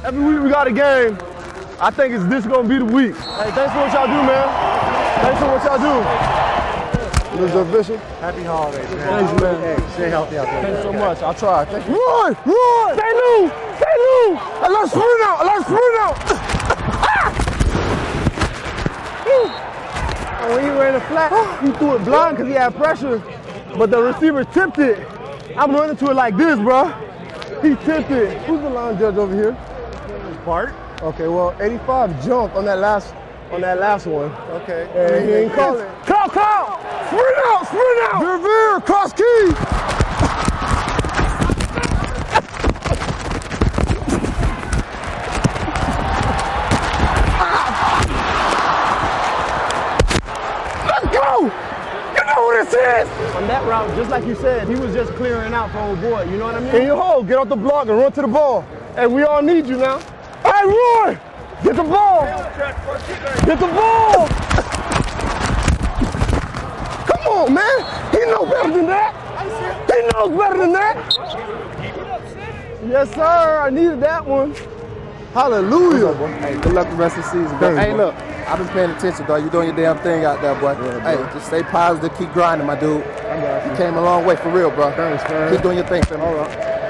Every week we got a game. I think this gonna be the week. Hey, thanks for what y'all do, man. Thanks for what y'all do. Mr. Official. Happy holidays, man. Thanks, man. Hey, stay healthy out there. Thanks so much. I'll try. Thank you. Roy! Roy! Stay loose! Stay loose! Let's sprint out! Let's sprint out! And when he ran it flat, he threw it blind because he had pressure, but the receiver tipped it. I'm running to it like this, bro. He tipped it. Who's the line judge over here? Bart? Okay, well, 85 jumped on that last one. Okay. And he ain't call it. Call! Sprint out! Sprint out! Veer! Cross key! Let's go! You know what this is! On that route, just like you said, he was just clearing out for old boy. You know what I mean? In your hole, get off the block and run to the ball. And we all need you now. Hey, Roy! Get the ball! Get the ball! Come on, man! He knows better than that! He knows better than that! Yes, sir. I needed that one. Hallelujah. Hey, good luck the rest of the season, bro. Hey, look, I've been paying attention, dog. You're doing your damn thing out there, boy. Hey, just stay positive, keep grinding, my dude. You came a long way, for real, bro. Thanks, man. Keep doing your thing, fam. All right.